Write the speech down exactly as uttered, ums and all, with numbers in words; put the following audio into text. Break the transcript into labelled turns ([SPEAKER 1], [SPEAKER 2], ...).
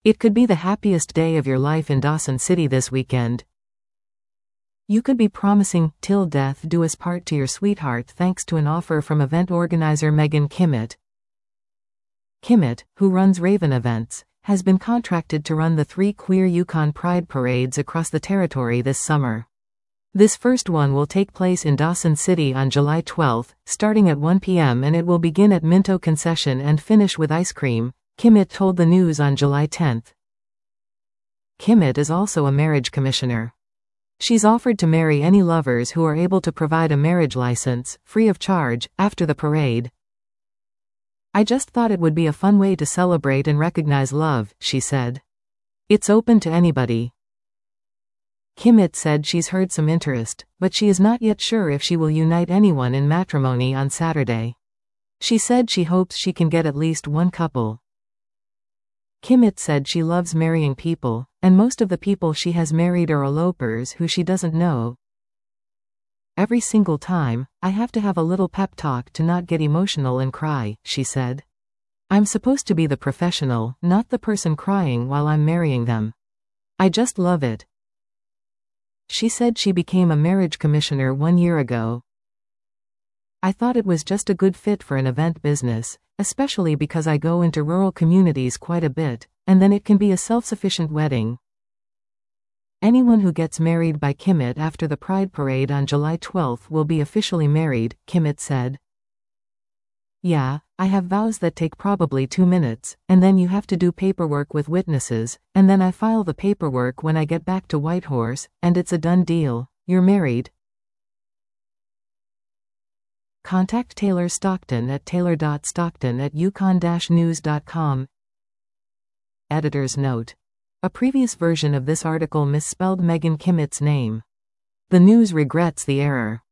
[SPEAKER 1] It could be the happiest day of your life in Dawson City this weekend. You could be promising, till death do us part to your sweetheart thanks to an offer from event organizer Megan Kimmett. Kimmett, who runs Raven Events, has been contracted to run the three queer Yukon Pride parades across the territory this summer. This first one will take place in Dawson City on July twelfth, starting at one p m and it will begin at Minto Concession and finish with ice cream, Kimmett told the News on July tenth. Kimmett is also a marriage commissioner. She's offered to marry any lovers who are able to provide a marriage license, free of charge, after the parade. I just thought it would be a fun way to celebrate and recognize love, she said. It's open to anybody. Kimmett said she's heard some interest, but she is not yet sure if she will unite anyone in matrimony on Saturday. She said she hopes she can get at least one couple. Kimmett said she loves marrying people, and most of the people she has married are elopers who she doesn't know. Every single time, I have to have a little pep talk to not get emotional and cry, she said. I'm supposed to be the professional, not the person crying while I'm marrying them. I just love it. She said she became a marriage commissioner one year ago. I thought it was just a good fit for an event business, especially because I go into rural communities quite a bit, and then it can be a self-sufficient wedding. Anyone who gets married by Kimmett after the Pride Parade on July twelfth will be officially married, Kimmett said. Yeah, I have vows that take probably two minutes, and then you have to do paperwork with witnesses, and then I file the paperwork when I get back to Whitehorse, and it's a done deal. You're married. Contact Taylor Stockton at taylor dot stockton at yukon dash news dot com. Editor's note. A previous version of this article misspelled Megan Kimmett's name. The News regrets the error.